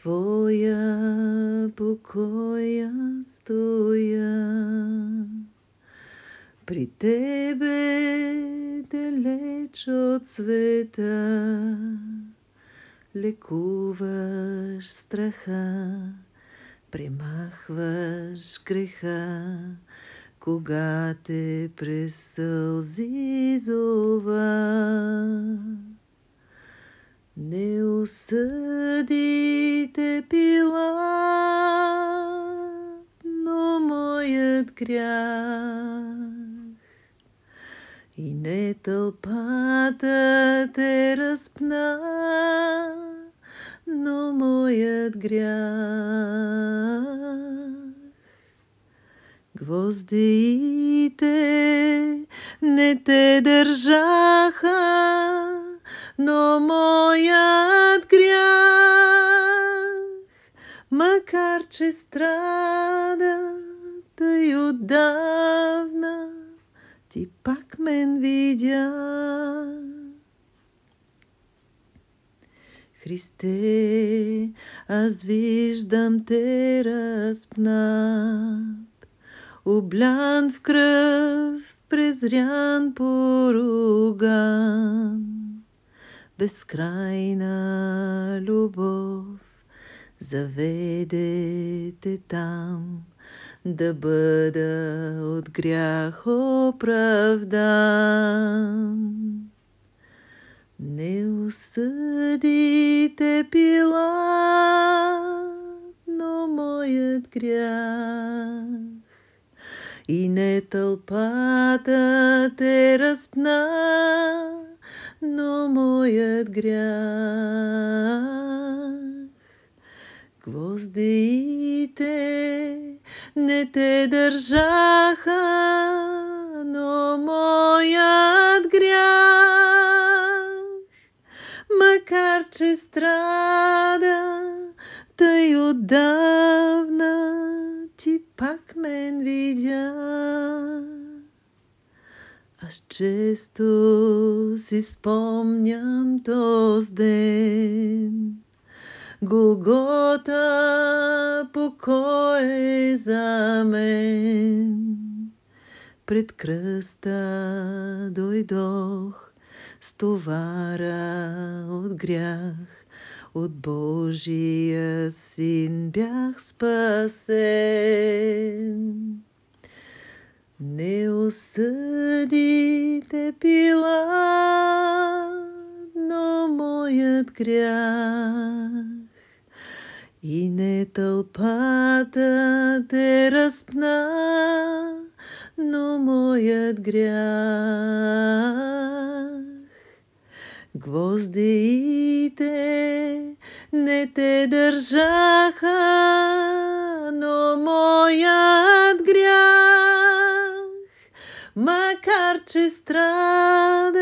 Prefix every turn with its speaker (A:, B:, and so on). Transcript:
A: Твоя покоя стоя, при Тебе далеч от света, лекуваш страха, премахваш греха, кога те през сълзи зова. Не осъди те Пилат, но моят грях, и не тълпата те разпна, но моят грях. Гвоздеите не те държаха, но моят грях, макар че страда тъй отдавна, ти пак мен видя. Христе, аз виждам те разпнат, облян в кръв, презрян, поруган. Безкрайна любов заведе те там, да бъда от грях оправдан. Не осъдите Пилат, но моят грях, и не тълпата те разпна, но моят грях. Гвоздеите не те държаха, но моят грях, макар че страда тъй отдавна, ти пак мен видя. Аз често си спомням този ден, Голгота покой за мен. Пред кръста дойдох с товара от грях, от Божия Син бях спасен. Не осъдите Пилат, но моят грях, и не тълпата те разпна, но моят грях. Гвоздеите не те държаха, но моят грях, макар че страда